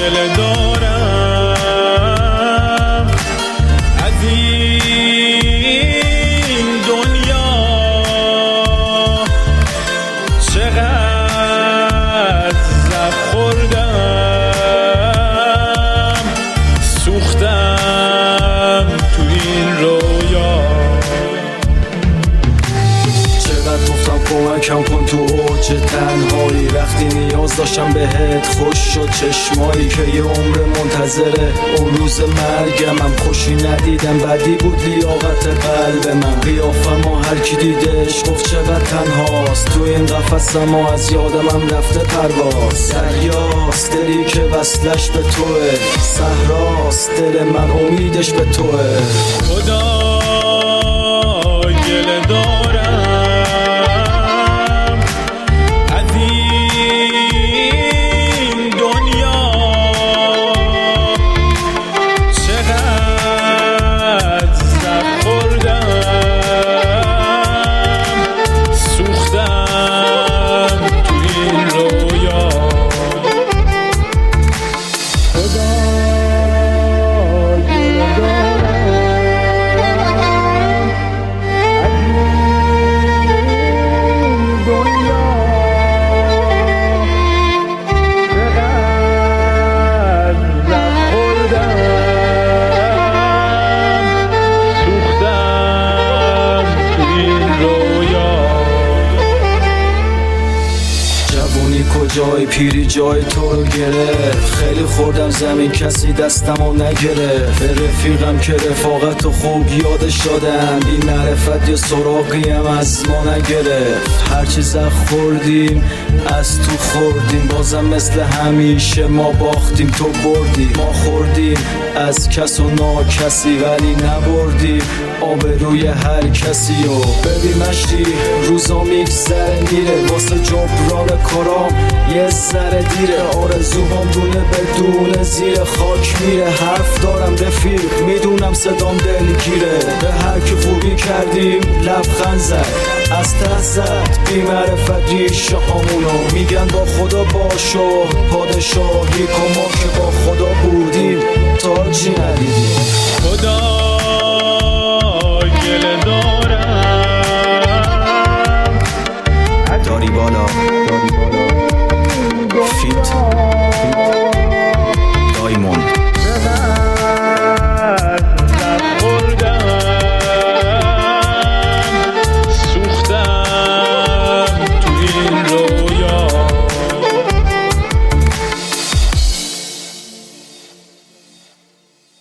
گله دارم از این دنیا، چقدر زخم خوردم، سوختم تو این رویا. چقدر گفتم کمکم کن تو اوج تنهایی، وقتی نیاز داشتم بهت خوش شد چشمایی که یه عمر منتظره اون روز مرگم. خوشی ندیدم، بدی بود لیاقت قلب من. قیافم و هر کی دیدش گفت چقدر تنهاست تو این قفسم و از یادم رفته پرواز. دریاست دلی که وصلش به توه، صحراست دل من امیدش به توه. خدا گله دارم از این دنیا، چقدر زخم خوردم، سوختم تو این رویا. خدا گله دارم از این دنیا، چقدر زخم خوردم، سوختم تو این رویا. جوونی کجای پیری جای تو رو گرفت، خیلی خوردم زمین کسی دستمو نگرفت. به رفیقم که رفاقت و خوب یادش دادم، بی معرفت یا سراغیم از ما نگرفت. هرچی زخم خوردیم از تو خوردیم، بازم مثل همیشه ما باختیم تو بردی. ما خوردیم از کس و ناکسی ولی نبردیم آبروی هر کسی. و ببین مشتی روزا میگذره میره، واسه جبران کارام یه ذره دیره. آرزوهام دونه بدون زیر خاک میره. حرف دارم رفیق میدونم صدام دلگیره، به هر کی خوبی کردیم لبخند زد، از ته زد بی معرفت ریشه هامونو. میگن با خدا باشو پادشاهی کن ما که